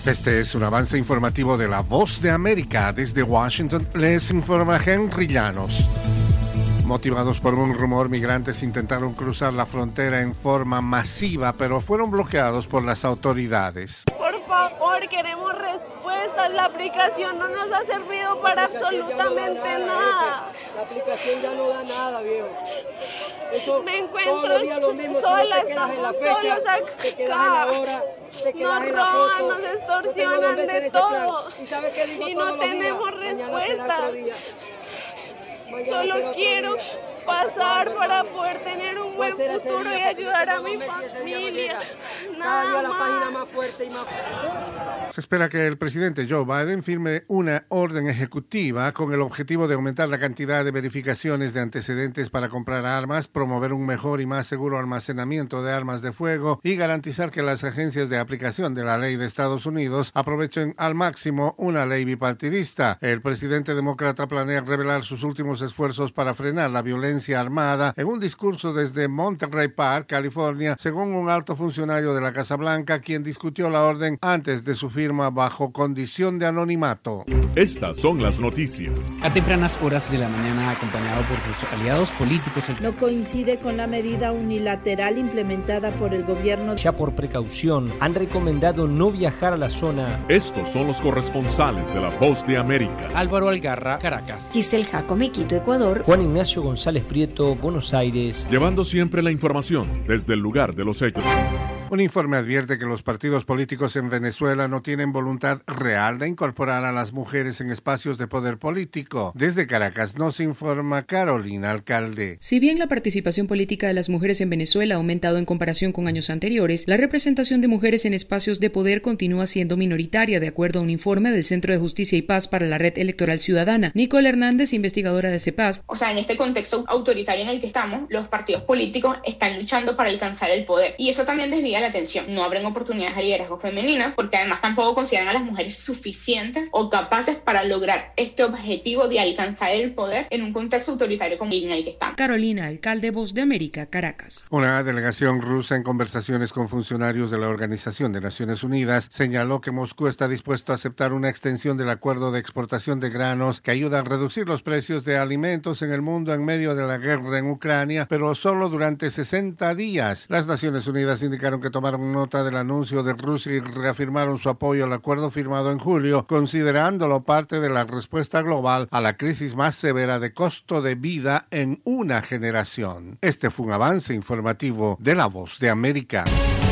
Este es un avance informativo de La Voz de América. Desde Washington les informa Henry Llanos. Motivados por un rumor, migrantes intentaron cruzar la frontera en forma masiva, pero fueron bloqueados por las autoridades. Por favor, queremos respuestas. La aplicación no nos ha servido para absolutamente nada. La aplicación ya no da nada, viejo. Me encuentro sola, estamos solos acá. Nos roban, nos extorsionan de todo. Y no tenemos respuestas. Solo quiero pasar para poder tener un buen futuro y ayudar a mi familia. Nada más. Se espera que el presidente Joe Biden firme una orden ejecutiva con el objetivo de aumentar la cantidad de verificaciones de antecedentes para comprar armas, promover un mejor y más seguro almacenamiento de armas de fuego y garantizar que las agencias de aplicación de la ley de Estados Unidos aprovechen al máximo una ley bipartidista. El presidente demócrata planea revelar sus últimos esfuerzos para frenar la violencia armada en un discurso desde Monterey Park, California, según un alto funcionario de la Casa Blanca, quien discutió la orden antes de su firma bajo condición de anonimato. Estas son las noticias. A tempranas horas de la mañana, acompañado por sus aliados políticos. No coincide con la medida unilateral implementada por el gobierno. Ya por precaución, han recomendado no viajar a la zona. Estos son los corresponsales de La Voz de América. Álvaro Algarra, Caracas. Giselle Jacome, Quito, Ecuador. Juan Ignacio González Prieto, Buenos Aires. Llevando siempre la información desde el lugar de los hechos. Un informe advierte que los partidos políticos en Venezuela no tienen voluntad real de incorporar a las mujeres en espacios de poder político. Desde Caracas nos informa Carolina Alcalde. Si bien la participación política de las mujeres en Venezuela ha aumentado en comparación con años anteriores, la representación de mujeres en espacios de poder continúa siendo minoritaria, de acuerdo a un informe del Centro de Justicia y Paz para la Red Electoral Ciudadana. Nicole Hernández, investigadora de CEPAS. En este contexto autoritario en el que estamos, los partidos políticos están luchando para alcanzar el poder. Y eso también desvía la atención. No abren oportunidades de liderazgo femenina porque además tampoco consideran a las mujeres suficientes o capaces para lograr este objetivo de alcanzar el poder en un contexto autoritario como en el que estamos. Carolina Alcalde, Voz de América, Caracas. Una delegación rusa en conversaciones con funcionarios de la Organización de Naciones Unidas señaló que Moscú está dispuesto a aceptar una extensión del acuerdo de exportación de granos que ayuda a reducir los precios de alimentos en el mundo en medio de la guerra en Ucrania, pero solo durante 60 días. Las Naciones Unidas indicaron que tomaron nota del anuncio de Rusia y reafirmaron su apoyo al acuerdo firmado en julio, considerándolo parte de la respuesta global a la crisis más severa de costo de vida en una generación. Este fue un avance informativo de La Voz de América.